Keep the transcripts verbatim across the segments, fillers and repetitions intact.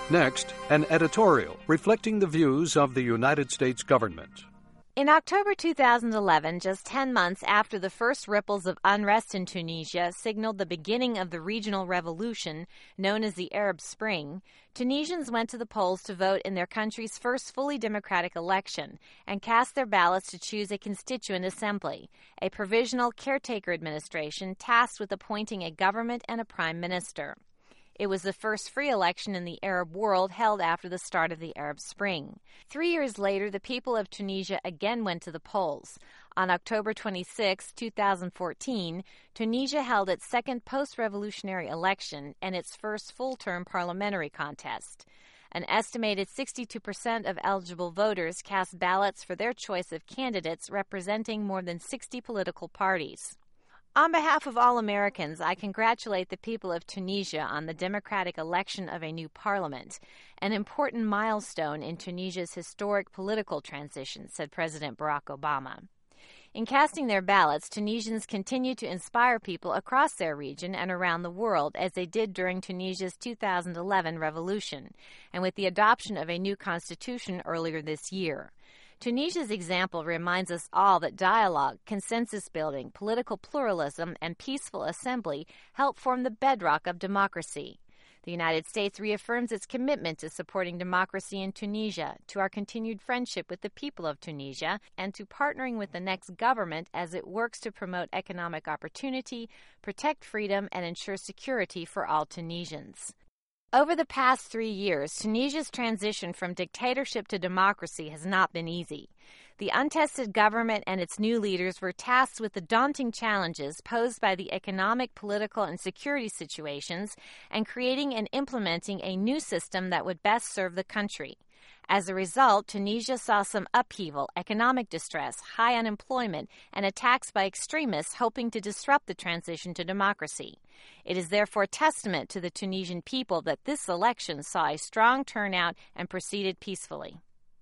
Next, an editorial reflecting the views of the United States government. In October two thousand eleven, just ten months after the first ripples of unrest in Tunisia signaled the beginning of the regional revolution known as the Arab Spring, Tunisians went to the polls to vote in their country's first fully democratic election and cast their ballots to choose a constituent assembly, a provisional caretaker administration tasked with appointing a government and a prime minister. It was the first free election in the Arab world held after the start of the Arab Spring. Three years later, the people of Tunisia again went to the polls. On October twenty-sixth, two thousand fourteen, Tunisia held its second post-revolutionary election and its first full-term parliamentary contest. An estimated sixty-two percent of eligible voters cast ballots for their choice of candidates representing more than sixty political parties. On behalf of all Americans, I congratulate the people of Tunisia on the democratic election of a new parliament, an important milestone in Tunisia's historic political transition, said President Barack Obama. In casting their ballots, Tunisians continue to inspire people across their region and around the world, as they did during Tunisia's two thousand eleven revolution, and with the adoption of a new constitution earlier this year. Tunisia's example reminds us all that dialogue, consensus building, political pluralism, and peaceful assembly help form the bedrock of democracy. The United States reaffirms its commitment to supporting democracy in Tunisia, to our continued friendship with the people of Tunisia, and to partnering with the next government as it works to promote economic opportunity, protect freedom, and ensure security for all Tunisians. Over the past three years, Tunisia's transition from dictatorship to democracy has not been easy. The untested government and its new leaders were tasked with the daunting challenges posed by the economic, political, and security situations and creating and implementing a new system that would best serve the country. As a result, Tunisia saw some upheaval, economic distress, high unemployment, and attacks by extremists hoping to disrupt the transition to democracy. It is therefore testament to the Tunisian people that this election saw a strong turnout and proceeded peacefully.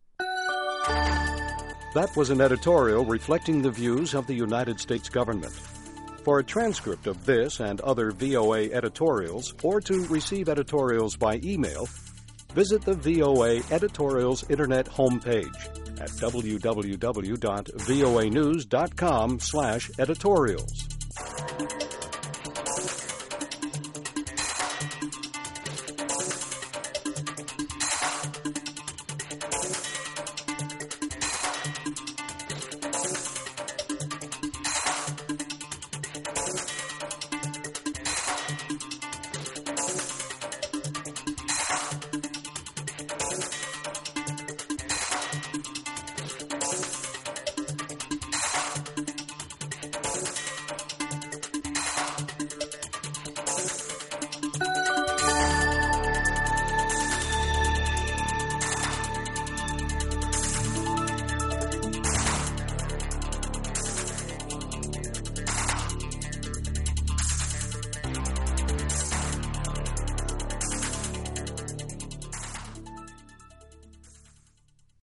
That was an editorial reflecting the views of the United States government. For a transcript of this and other V O A editorials, or to receive editorials by email, visit the V O A Editorials Internet homepage at w w w dot voa news dot com slash editorials.